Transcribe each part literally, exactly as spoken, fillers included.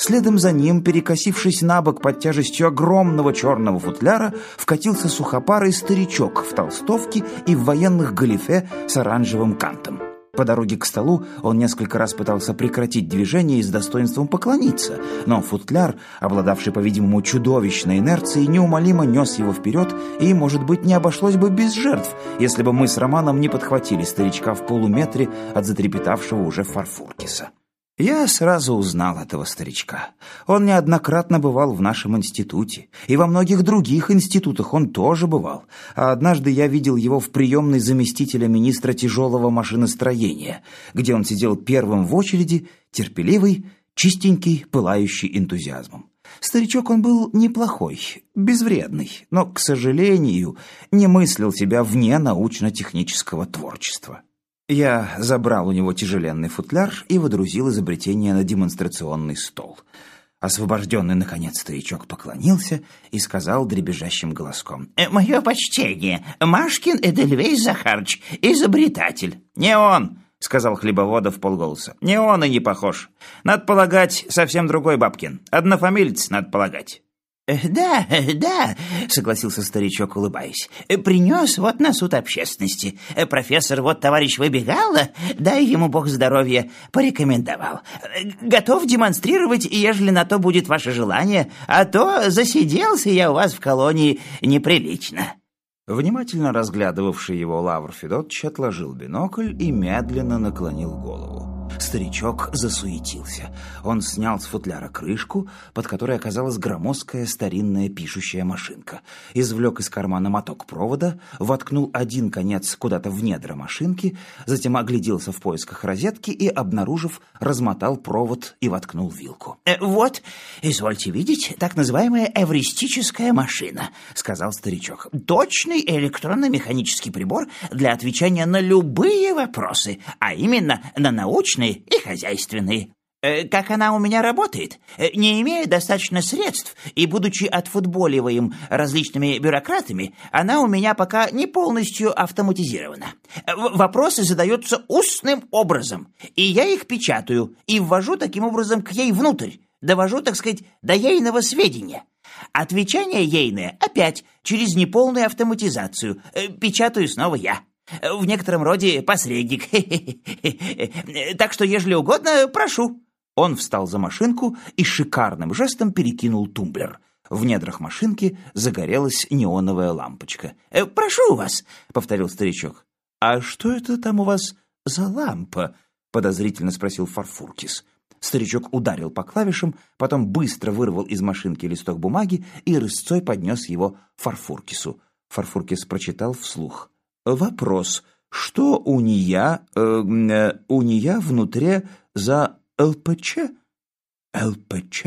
Следом за ним, перекосившись на бок под тяжестью огромного черного футляра, вкатился сухопарый старичок в толстовке и в военных галифе с оранжевым кантом. По дороге к столу он несколько раз пытался прекратить движение и с достоинством поклониться, но футляр, обладавший, по-видимому, чудовищной инерцией, неумолимо нес его вперед, и, может быть, не обошлось бы без жертв, если бы мы с Романом не подхватили старичка в полуметре от затрепетавшего уже Фарфуркиса. Я сразу узнал этого старичка. Он неоднократно бывал в нашем институте, и во многих других институтах он тоже бывал. А однажды я видел его в приемной заместителя министра тяжелого машиностроения, где он сидел первым в очереди, терпеливый, чистенький, пылающий энтузиазмом. Старичок он был неплохой, безвредный, но, к сожалению, не мыслил себя вне научно-технического творчества. Я забрал у него тяжеленный футляр и водрузил изобретение на демонстрационный стол. Освобожденный, наконец, старичок поклонился и сказал дребезжащим голоском: «Мое почтение, Машкин Эдельвейс Захарыч, изобретатель». «Не он», — сказал Хлебоводов вполголоса. «Не он и не похож. Надо полагать, совсем другой Бабкин. Однофамилец, надо полагать». «Да, да», — согласился старичок, улыбаясь. «Принес вот на суд общественности. Профессор, вот товарищ Выбегало, дай ему бог здоровья, порекомендовал. Готов демонстрировать, ежели на то будет ваше желание, а то засиделся я у вас в колонии неприлично». Внимательно разглядывавший его Лавр Федотович отложил бинокль и медленно наклонил голову. Старичок засуетился. Он снял с футляра крышку, под которой оказалась громоздкая старинная пишущая машинка. Извлек из кармана моток провода, воткнул один конец куда-то в недра машинки, затем огляделся в поисках розетки и, обнаружив, размотал провод и воткнул вилку. «Э, «Вот, извольте видеть, так называемая эвристическая машина», — сказал старичок. «Точный электронно-механический прибор для отвечания на любые вопросы, а именно на научные и хозяйственные. Как она у меня работает? Не имея достаточно средств и будучи отфутболиваем различными бюрократами, она у меня пока не полностью автоматизирована. Вопросы задаются устным образом, и я их печатаю и ввожу таким образом к ей внутрь, довожу, так сказать, до ейного сведения. Отвечание ейное опять через неполную автоматизацию, печатаю снова я. В некотором роде посредник. Так что, ежели угодно, прошу». Он встал за машинку и шикарным жестом перекинул тумблер. В недрах машинки загорелась неоновая лампочка. «Прошу вас», — повторил старичок. «А что это там у вас за лампа?» — подозрительно спросил Фарфуркис. Старичок ударил по клавишам, потом быстро вырвал из машинки листок бумаги и рысцой поднес его Фарфуркису. Фарфуркис прочитал вслух. «Вопрос. Что у нея, э, э, у нея внутри за ЛПЧ?» «ЛПЧ?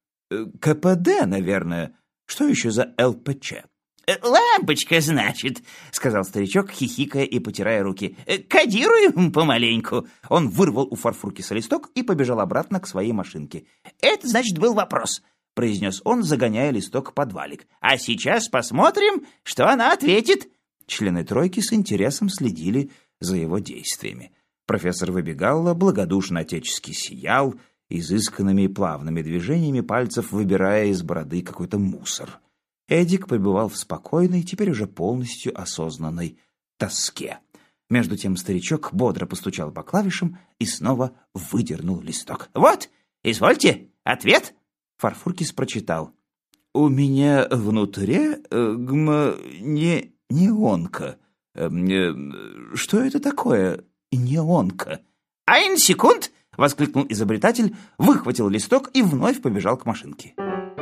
КПД, наверное. Что еще за ЛПЧ?» «Лампочка, значит», — сказал старичок, хихикая и потирая руки. «Кодируем помаленьку». Он вырвал у Фарфуркиса листок и побежал обратно к своей машинке. «Это, значит, был вопрос», — произнес он, загоняя листок под валик. «А сейчас посмотрим, что она ответит». Члены тройки с интересом следили за его действиями. Профессор Выбегалло благодушно отечески сиял, изысканными и плавными движениями пальцев выбирая из бороды какой-то мусор. Эдик пребывал в спокойной, теперь уже полностью осознанной тоске. Между тем старичок бодро постучал по клавишам и снова выдернул листок. «Вот, извольте, ответ!» Фарфуркис прочитал. «У меня внутри э, гм... не... неонка. Э, э, что это такое неонка?» «Айн секунд!» — воскликнул изобретатель, выхватил листок и вновь побежал к машинке.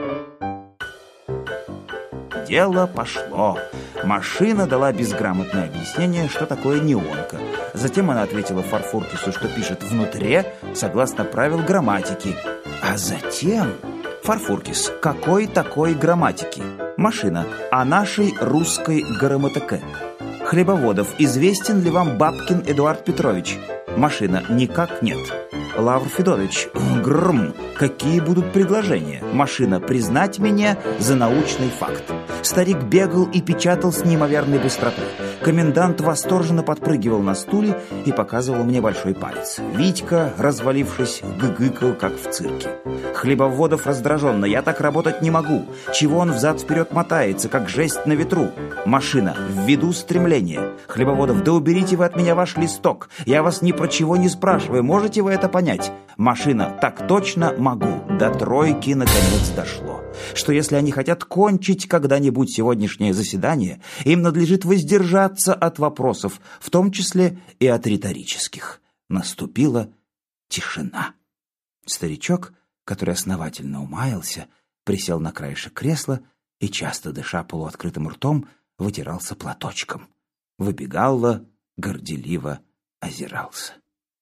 Дело пошло. Машина дала безграмотное объяснение, что такое неонка. Затем она ответила Фарфуркису, что пишет внутри, согласно правил грамматики. А затем... Фарфуркис, какой такой грамматики? Машина, о нашей русской грамматике. Хлебоводов, известен ли вам Бабкин Эдуард Петрович? Машина, никак нет. Лавр Федотович, грм, какие будут предложения? Машина, признать меня за научный факт. Старик бегал и печатал с неимоверной быстротой. Комендант восторженно подпрыгивал на стуле и показывал мне большой палец. Витька, развалившись, гыгыкал, как в цирке. Хлебоводов раздраженно: «Я так работать не могу. Чего он взад-вперед мотается, как жесть на ветру? Машина, введу стремление. Хлебоводов: да уберите вы от меня ваш листок. Я вас ни про чего не спрашиваю. Можете вы это понять? Машина: так точно могу». До тройки наконец дошло, что если они хотят кончить когда-нибудь сегодняшнее заседание, им надлежит воздержаться от вопросов, в том числе и от риторических. Наступила тишина. Старичок, который основательно умаялся, присел на краешек кресла и, часто дыша полуоткрытым ртом, вытирался платочком. Выбегалла горделиво озирался.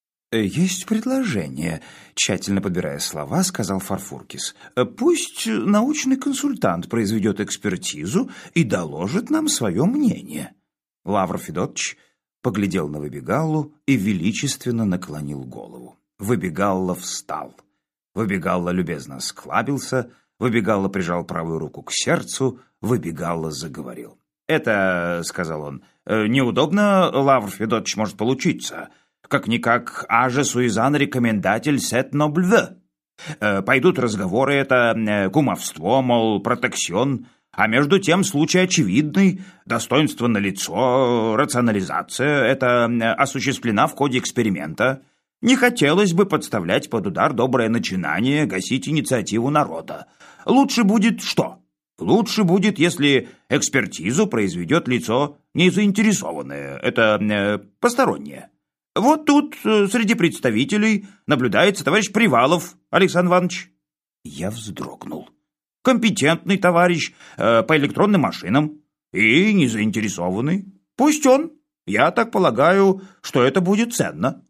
«Есть предложение», — тщательно подбирая слова, сказал Фарфуркис. «Пусть научный консультант произведет экспертизу и доложит нам свое мнение». Лавр Федотович поглядел на Выбегаллу и величественно наклонил голову. Выбегалла встал. Выбегалла любезно осклабился, Выбегалла прижал правую руку к сердцу, Выбегалла заговорил. «Это, — сказал он, — неудобно, Лавр Федотович, может получиться. Как-никак, аже суизан рекомендатель сет нобльве. Пойдут разговоры, это кумовство, мол, протекцион, а между тем случай очевидный, достоинство налицо, рационализация, это осуществлена в ходе эксперимента. Не хотелось бы подставлять под удар доброе начинание, гасить инициативу народа. Лучше будет что? Лучше будет, если экспертизу произведет лицо незаинтересованное, это постороннее. Вот тут среди представителей наблюдается товарищ Привалов Александр Иванович». Я вздрогнул. «Компетентный товарищ э, по электронным машинам и не заинтересованный. Пусть он. Я так полагаю, что это будет ценно».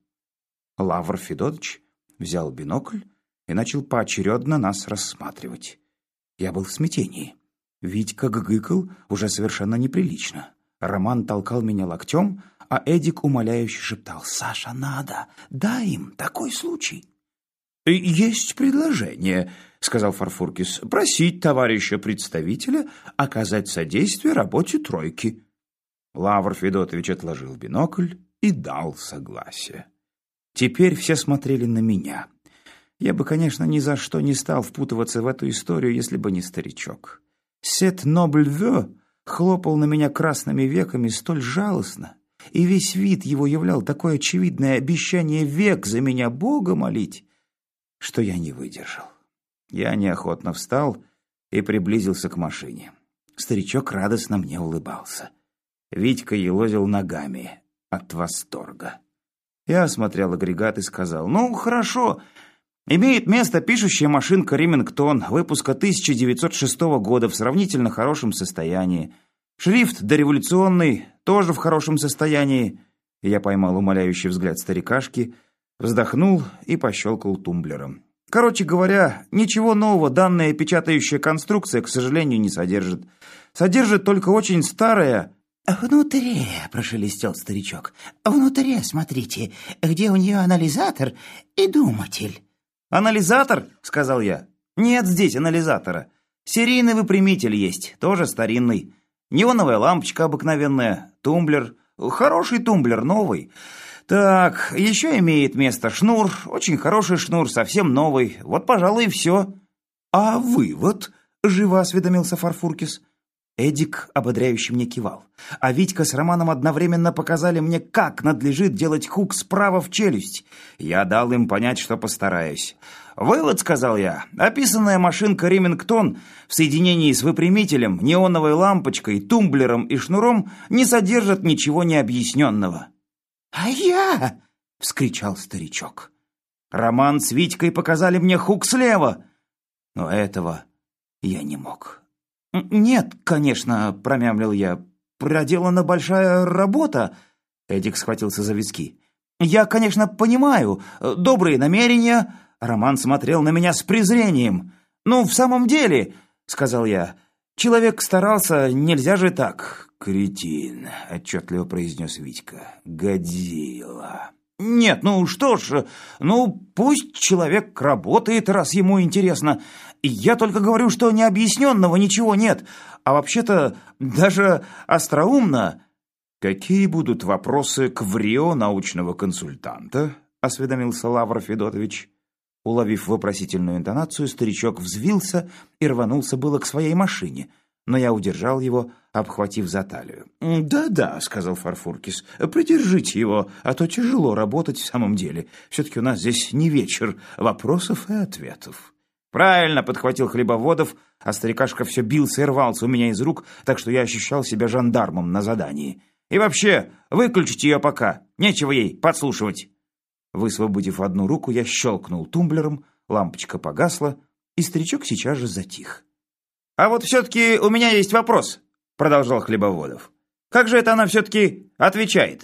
Лавр Федотович взял бинокль и начал поочередно нас рассматривать. Я был в смятении. Витька гыгыкал уже совершенно неприлично. Роман толкал меня локтем, а Эдик умоляюще шептал: «Саша, надо, дай им такой случай». «Есть предложение, — сказал Фарфуркис, — просить товарища представителя оказать содействие работе тройки». Лавр Федотович отложил бинокль и дал согласие. Теперь все смотрели на меня. Я бы, конечно, ни за что не стал впутываться в эту историю, если бы не старичок. Сет нобльве хлопал на меня красными веками столь жалостно, и весь вид его являл такое очевидное обещание век за меня Бога молить, что я не выдержал. Я неохотно встал и приблизился к машине. Старичок радостно мне улыбался. Витька елозил ногами от восторга. Я осмотрел агрегат и сказал: «Ну, хорошо. Имеет место пишущая машинка «Ремингтон» выпуска тысяча девятьсот шестого года в сравнительно хорошем состоянии. Шрифт дореволюционный, тоже в хорошем состоянии». Я поймал умоляющий взгляд старикашки, вздохнул и пощелкал тумблером. Короче говоря, ничего нового данная печатающая конструкция, к сожалению, не содержит. Содержит только очень старое... «Внутри», — прошелестел старичок, — «внутри, смотрите, где у нее анализатор и думатель». «Анализатор?» — сказал я. «Нет здесь анализатора. Серийный выпрямитель есть, тоже старинный. Неоновая лампочка обыкновенная, тумблер. Хороший тумблер, новый. Так, еще имеет место шнур, очень хороший шнур, совсем новый. Вот, пожалуй, и все». «А вывод?» — живо осведомился Фарфуркис. Эдик ободряюще мне кивал, а Витька с Романом одновременно показали мне, как надлежит делать хук справа в челюсть. Я дал им понять, что постараюсь. «Вывод, — сказал я, — описанная машинка «Ремингтон» в соединении с выпрямителем, неоновой лампочкой, тумблером и шнуром не содержит ничего необъясненного». «А я!» — вскричал старичок. Роман с Витькой показали мне хук слева, но этого я не мог. «Нет, конечно, — промямлил я, — проделана большая работа». Эдик схватился за виски. «Я, конечно, понимаю, добрые намерения». Роман смотрел на меня с презрением. «Ну, в самом деле, — сказал я, — человек старался, нельзя же так». «Кретин, — отчетливо произнес Витька, — годзилла». «Нет, ну что ж, ну пусть человек работает, раз ему интересно. Я только говорю, что необъясненного ничего нет, а вообще-то даже остроумно». «Какие будут вопросы к ВРИО научного консультанта?» — осведомился Лавр Федотович. Уловив вопросительную интонацию, старичок взвился и рванулся было к своей машине, но я удержал его, обхватив за талию. «Да-да», — сказал Фарфуркис, — «придержите его, а то тяжело работать в самом деле. Все-таки у нас здесь не вечер вопросов и ответов». «Правильно», — подхватил Хлебоводов, а старикашка все бился и рвался у меня из рук, так что я ощущал себя жандармом на задании. «И вообще, выключите ее пока, нечего ей подслушивать». Высвободив одну руку, я щелкнул тумблером, лампочка погасла, и старичок сейчас же затих. «А вот все-таки у меня есть вопрос», — продолжал Хлебоводов. «Как же это она все-таки отвечает?»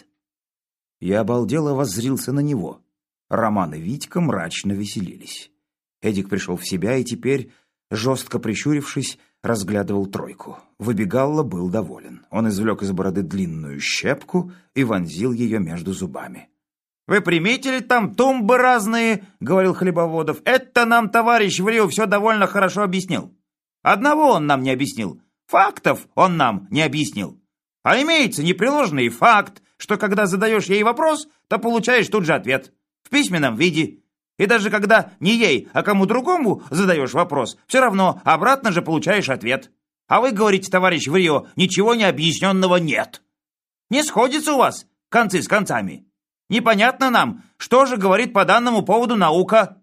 Я обалдело воззрился на него. Роман и Витька мрачно веселились. Эдик пришел в себя и теперь, жестко прищурившись, разглядывал тройку. Выбегалла был доволен. Он извлек из бороды длинную щепку и вонзил ее между зубами. «Вы приметили, там тумбы разные», — говорил Хлебоводов. «Это нам товарищ Врил все довольно хорошо объяснил. Одного он нам не объяснил. Фактов он нам не объяснил. А имеется непреложный факт, что когда задаешь ей вопрос, то получаешь тут же ответ. В письменном виде. И даже когда не ей, а кому другому задаешь вопрос, все равно обратно же получаешь ответ. А вы говорите, товарищ Врио, ничего не объясненного нет. Не сходится у вас концы с концами. Непонятно нам, что же говорит по данному поводу наука».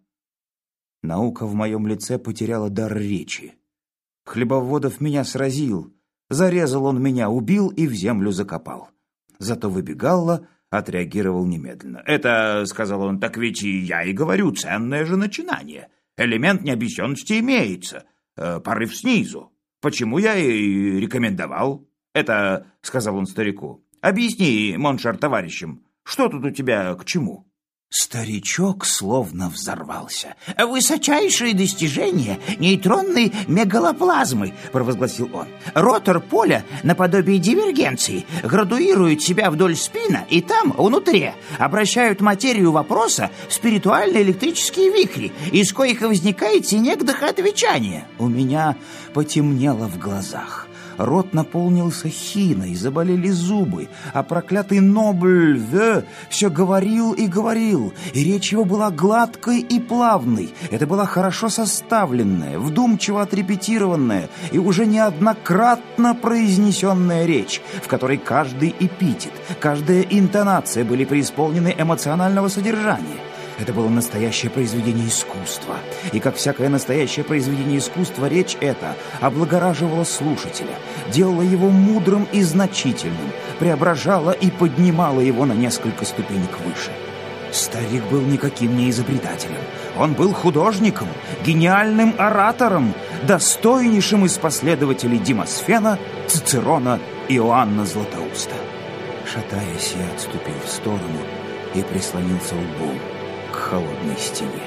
Наука в моем лице потеряла дар речи. Хлебоводов меня сразил. Зарезал он меня, убил и в землю закопал. Зато Выбегалла отреагировал немедленно. «Это, — сказал он, — так ведь и я и говорю, ценное же начинание. Элемент необъясненности имеется, э, порыв снизу. Почему я и рекомендовал? Это, — сказал он старику, — объясни, Моншар, товарищам, что тут у тебя к чему?» Старичок словно взорвался. «Высочайшее достижение нейтронной мегалоплазмы», — провозгласил он. «Ротор поля наподобие дивергенции градуирует себя вдоль спина, и там, внутри, обращают материю вопроса в спиритуальные электрические вихри, из коих возникает синекдоха отвечания». У меня потемнело в глазах. Рот наполнился хиной, заболели зубы, а проклятый Нобль В все говорил и говорил, и речь его была гладкой и плавной. Это была хорошо составленная, вдумчиво отрепетированная и уже неоднократно произнесенная речь, в которой каждый эпитет, каждая интонация были преисполнены эмоционального содержания. Это было настоящее произведение искусства. И как всякое настоящее произведение искусства, речь эта облагораживала слушателя, делала его мудрым и значительным, преображала и поднимала его на несколько ступенек выше. Старик был никаким не изобретателем. Он был художником, гениальным оратором, достойнейшим из последователей Демосфена, Цицерона и Иоанна Златоуста. Шатаясь, я отступил в сторону и прислонился лбом к холодной стене.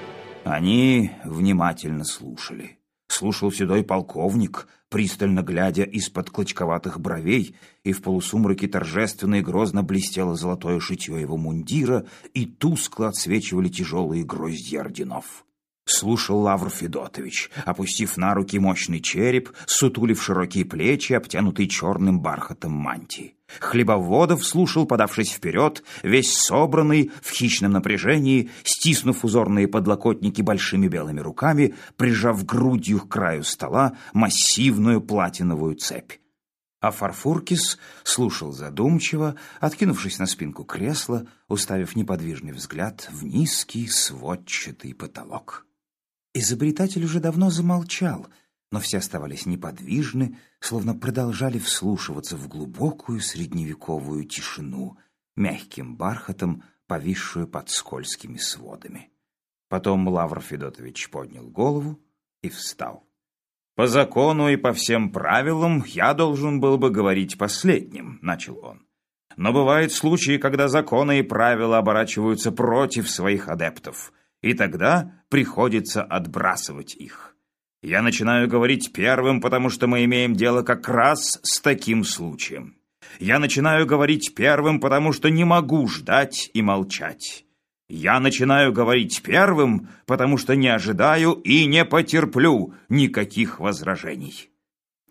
Они внимательно слушали. Слушал седой полковник, пристально глядя из-под клочковатых бровей, и в полусумраке торжественно и грозно блестело золотое шитье его мундира, и тускло отсвечивали тяжелые гроздья орденов. Слушал Лавр Федотович, опустив на руки мощный череп, сутулив широкие плечи, обтянутый черным бархатом мантии. Хлебоводов слушал, подавшись вперед, весь собранный, в хищном напряжении, стиснув узорные подлокотники большими белыми руками, прижав грудью к краю стола массивную платиновую цепь. А Фарфуркис слушал задумчиво, откинувшись на спинку кресла, уставив неподвижный взгляд в низкий сводчатый потолок. Изобретатель уже давно замолчал, но все оставались неподвижны, словно продолжали вслушиваться в глубокую средневековую тишину, мягким бархатом, повисшую под скользкими сводами. Потом Лавр Федотович поднял голову и встал. «По закону и по всем правилам я должен был бы говорить последним», — начал он. «Но бывают случаи, когда законы и правила оборачиваются против своих адептов, и тогда приходится отбрасывать их. Я начинаю говорить первым, потому что мы имеем дело как раз с таким случаем. Я начинаю говорить первым, потому что не могу ждать и молчать. Я начинаю говорить первым, потому что не ожидаю и не потерплю никаких возражений».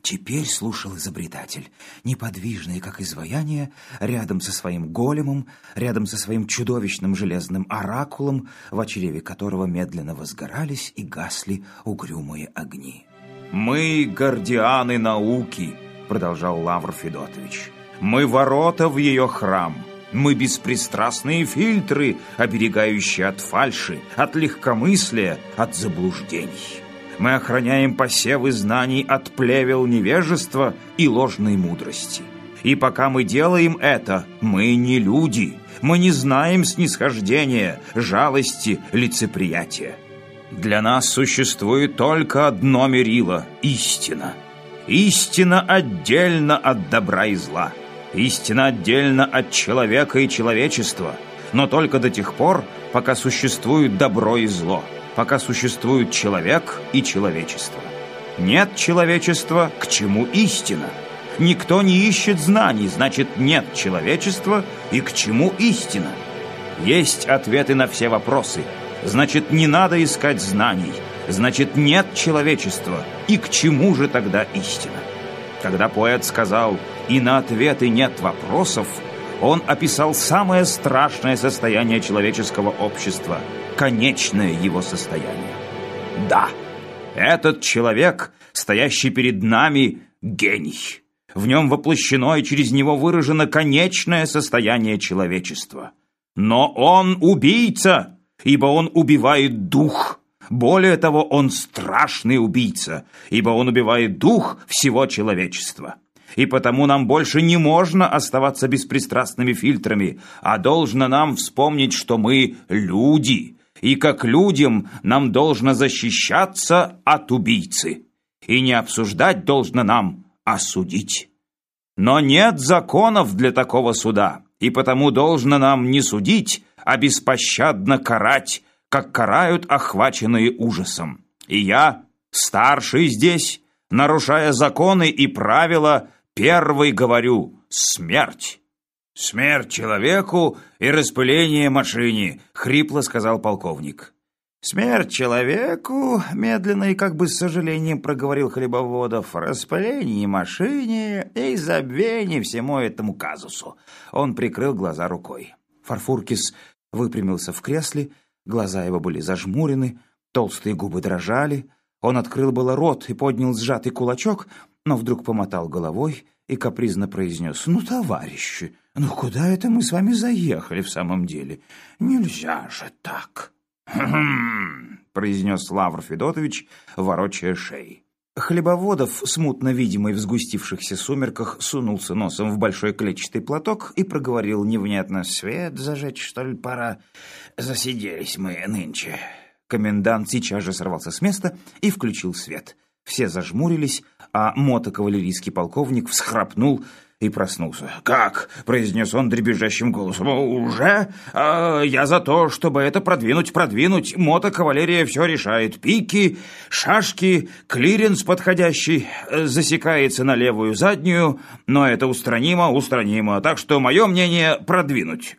Теперь слушал изобретатель, неподвижный, как изваяние, рядом со своим големом, рядом со своим чудовищным железным оракулом, в чреве которого медленно возгорались и гасли угрюмые огни. «Мы гардианы науки», — продолжал Лавр Федотович. «Мы ворота в ее храм. Мы беспристрастные фильтры, оберегающие от фальши, от легкомыслия, от заблуждений. Мы охраняем посевы знаний от плевел невежества и ложной мудрости. И пока мы делаем это, мы не люди. Мы не знаем снисхождения, жалости, лицеприятия. Для нас существует только одно мерило – истина. Истина отдельно от добра и зла. Истина отдельно от человека и человечества, но только до тех пор, пока существует добро и зло, пока существует человек и человечество. Нет человечества, к чему истина? Никто не ищет знаний, значит, нет человечества, и к чему истина? Есть ответы на все вопросы, значит, не надо искать знаний, значит, нет человечества, и к чему же тогда истина? Когда поэт сказал «и на ответы нет вопросов», он описал самое страшное состояние человеческого общества, конечное его состояние. Да, этот человек, стоящий перед нами, гений. В нем воплощено и через него выражено конечное состояние человечества. Но он убийца, ибо он убивает дух. Более того, он страшный убийца, ибо он убивает дух всего человечества. И потому нам больше не можно оставаться беспристрастными фильтрами, а должно нам вспомнить, что мы люди, и как людям нам должно защищаться от убийцы. И не обсуждать должно нам, а судить. Но нет законов для такого суда, и потому должно нам не судить, а беспощадно карать, как карают охваченные ужасом. И я, старший здесь, нарушая законы и правила, первый говорю «смерть». «Смерть человеку и распыление машине», — хрипло сказал полковник. «Смерть человеку», — медленно и как бы с сожалением проговорил Хлебоводов, «распыление машине и забвение всему этому казусу». Он прикрыл глаза рукой. Фарфуркис выпрямился в кресле, глаза его были зажмурены, толстые губы дрожали. Он открыл было рот и поднял сжатый кулачок, но вдруг помотал головой и капризно произнес: «Ну, товарищи, ну куда это мы с вами заехали в самом деле? Нельзя же так!» «Хм-хм», — произнес Лавр Федотович, ворочая шеей. Хлебоводов, смутно видимый в сгустившихся сумерках, сунулся носом в большой клетчатый платок и проговорил невнятно: «Свет зажечь, что ли, пора? Засиделись мы нынче». Комендант сейчас же сорвался с места и включил свет. Все зажмурились, а мотокавалерийский полковник всхрапнул и проснулся. «Как?» — произнес он дребезжащим голосом. «Уже? А, я за то, чтобы это продвинуть, продвинуть. Мотокавалерия все решает. Пики, шашки, клиренс подходящий, засекается на левую заднюю, но это устранимо, устранимо. Так что мое мнение — продвинуть».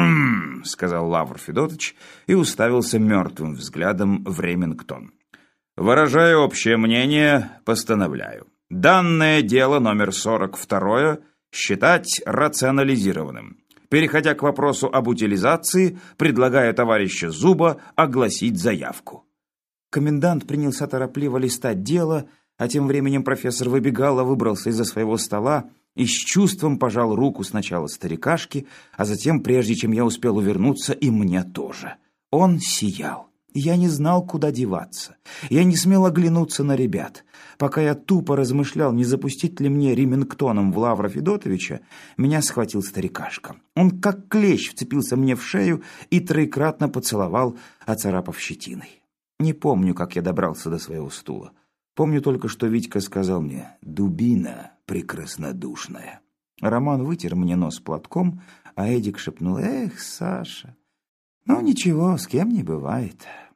— сказал Лавр Федотович и уставился мертвым взглядом в Ремингтон. «Выражая общее мнение, постановляю. Данное дело номер сорок два считать рационализированным. Переходя к вопросу об утилизации, предлагаю товарища Зуба огласить заявку». Комендант принялся торопливо листать дело, а тем временем профессор Выбегало выбрался из-за своего стола и с чувством пожал руку сначала старикашке, а затем, прежде чем я успел увернуться, и мне тоже. Он сиял. Я не знал, куда деваться. Я не смел оглянуться на ребят. Пока я тупо размышлял, не запустить ли мне Ремингтоном в Лавра Федотовича, меня схватил старикашка. Он как клещ вцепился мне в шею и троекратно поцеловал, оцарапав щетиной. Не помню, как я добрался до своего стула. Помню только, что Витька сказал мне: «Дубина прекраснодушная». Роман вытер мне нос платком, а Эдик шепнул: «Эх, Саша, ну ничего, с кем не бывает».